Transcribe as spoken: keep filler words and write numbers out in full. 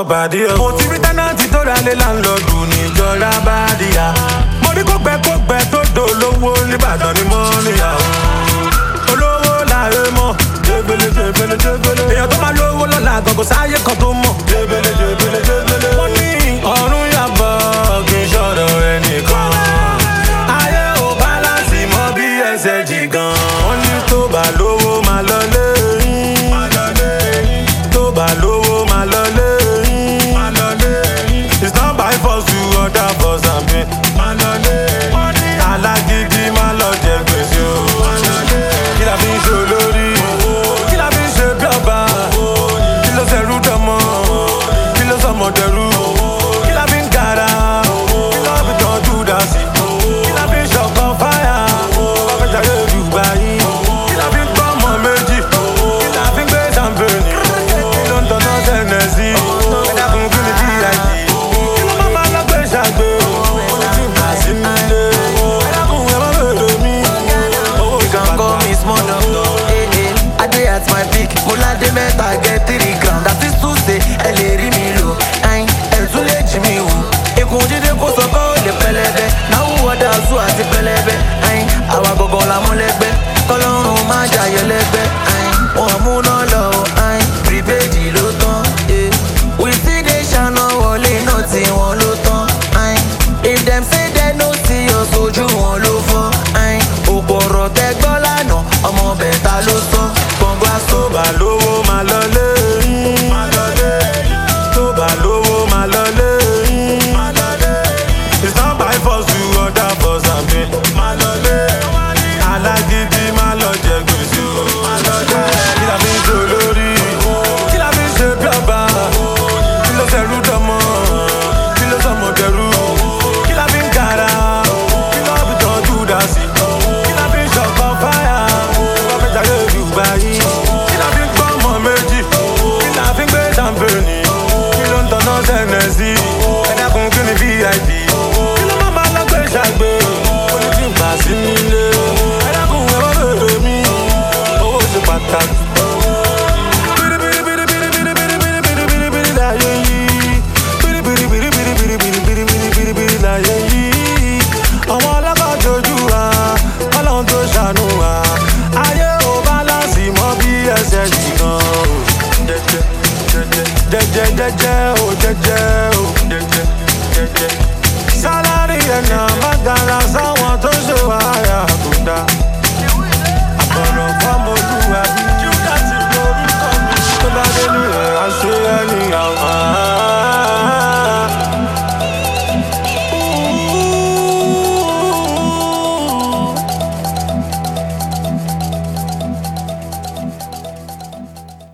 bàdí o. mo ti rí tẹ́nàtì tó ra lé láńlọ́ọ̀dù níjọra bàdíyà. mo ní kó gbẹ kó gbẹ tó dolówó nìbàdàn ní mọ́níyà o. olówó láyé mọ́ jébélé jébélé jébélé. èèyàn tó máa lówó lọ́la àgọ́gọ́ sáyé kan tó mọ̀ jébélé jébélé jébélé. mo ní ọ̀run yàbọ̀ kì í ṣọ̀rọ̀ ẹnìkan. ayé ò bálánsì mọ́ bí ẹsẹ̀ jì gan. wọ́n ní tó bá lówó máa lọ lẹ́yìn. tó bá lówó máa lọ lẹ́yìn. it's not by force to order for something. alágídí máa lọ jẹ gbèsè o. kí la fi ń ṣe olórí. kí la fi ń ṣe bí ọba. kí ló ṣẹrú dọmọ. kí ló sọmọ dẹrú. kí la fi ń gara. kí ló fi tọ́jú dá sí. kí la fi ń ṣọ̀kan fáyà. bá fẹ́ jayé Dubai. kí la fi ń gbọ́ ọmọ méjì. kí la fi ń gbé sàmpéènì. kí ló ń tọ́nà sẹ́nẹ̀sì. ẹ̀dá kun kí ni bí àìsí. kí ló máa máa lọ gbé ṣàgbé o. ó ní tí mà sí nílé. ẹ̀dá kun ẹ̀ má bèrè mi. owó ìjàmbá. Small doctor, eh eh. I dey at my peak. Molade mẹ́ta get three gram. That is to say, ẹ lè rí mi lò. Ayin, ẹ tún lè jí mi wò. Ikùn jíde kó sọ kọ́ ò lè pẹlẹbẹ. Náà wúwo dá aṣọ àti pẹlẹbẹ. Ayin, àwa gbọ̀ngàn la mú lẹ́gbẹ́. Kọ́lọ́run máa jayọ lẹ́gbẹ́. Ayin, wọ́n mú náà lọ. Ayin, prepaid ló tán. Eh. We still dey ṣáná wọlé náà tí wọ́n ló tán. Ayin, if dem say dem no see us ojú wọn ló fọ́. Ayin, òpòrọ̀ tẹ́gbọ́ lánàá. Ọmọ bẹ̀ta ló sọ gbọ̀ngbà tó sọ. bá lówó máa lọ lẹ́yìn. tó bá lówó máa lọ lẹ́yìn. it's not by force to order for something. alágídí máa lọ jẹ gbèsè o. kí la fi ń ṣe olórí. kí la fi ń ṣe bí ọba. kí ló ṣẹrú dọmọ. kí ló sọmọ dẹrú. kí la fi ń gara. kí ló fi tọ́jú dá sí. kí la fi ń ṣọ̀kan fáyà. bá fẹ́ jayé Dubai. kí la fi ń gbọ́ ọmọ méjì. kí la fi ń gbé sàmpéènì. kí ló ń tọ́nà sẹ́nẹ̀sì. ẹ̀dá kun kí ni V I P. kí ló máa máa lọ gbé ṣàgbé. ó ní tí mà sí nílé. ẹ̀dá kun ẹ̀ má bèrè mi. owó ṣe pàtàkì. Bìrìbìrìbìrìbìrìbìrìbìrìbìrì láyé yìí. Bìrìbìrìbìrìbìrìbìrìbìrì láyé yìí. Àwọn ọlọ́kọ̀ jojú wa, Ọlọ́run tó ṣàánú wa. Ayé ò bálánsì mọ́ bí ẹsẹ̀ jì gan. Jẹ́jẹ́ jẹ́jẹ́ jẹ́jẹ́ ó jẹ́jẹ́.